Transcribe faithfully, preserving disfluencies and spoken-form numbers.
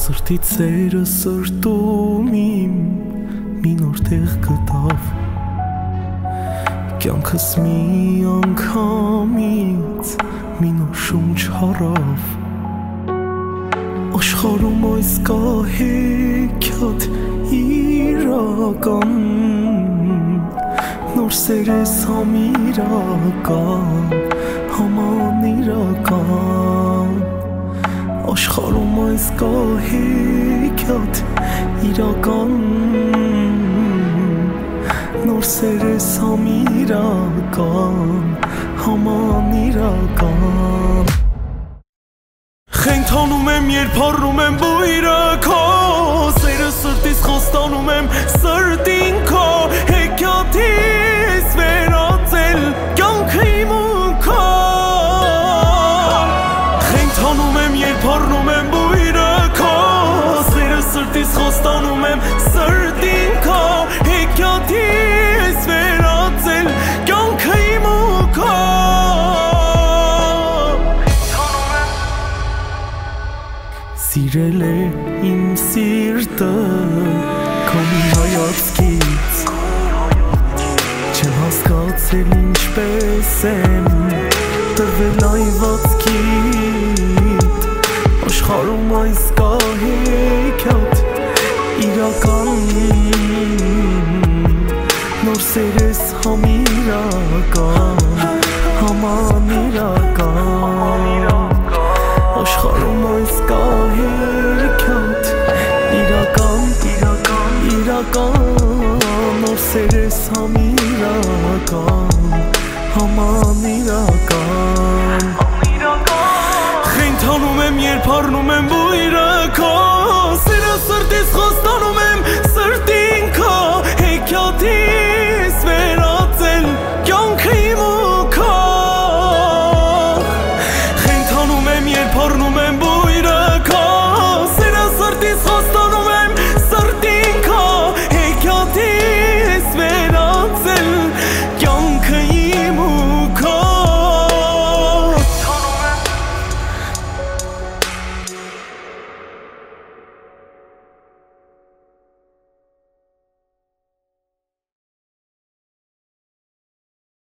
Սրտից սերը սրտում իմ մի նոր տեղ գտավ Կյանքս մի անգամից մի նոր շունչ հարավ Աշխարհում այս կա հեքիաթ իրական Նոր սեր ես համիրական, համանիրական Աշխարհում այս կա հեքիաթ իրական Նոր սեր ես համիրական, համանիրական Խենթանում եմ, երբ հառում եմ բույրը քո Սերը սրտիս խոստանում եմ սրտին քո Հեքիաթից վերածել կյանքը իմ ու քո Խենթանում եմ, երբ հառնում եմ բույրը քո Սերը սրտիս խոստանում եմ սրտին քո Հեքիաթից վերածել կյանքը իմ ու քո Սիրել է իմ սիրտը քո մի հայացքից Չեմ հասկացել ինչպես եմ տրվել այվածքիդ Աշխարհում այս կա հեքիաթ իրական Նոր սեր ես համիրական, համանիրական Աշխարհում այս կա հեքիաթ իրական, իրական, իրական Նոր սեր ես համիրական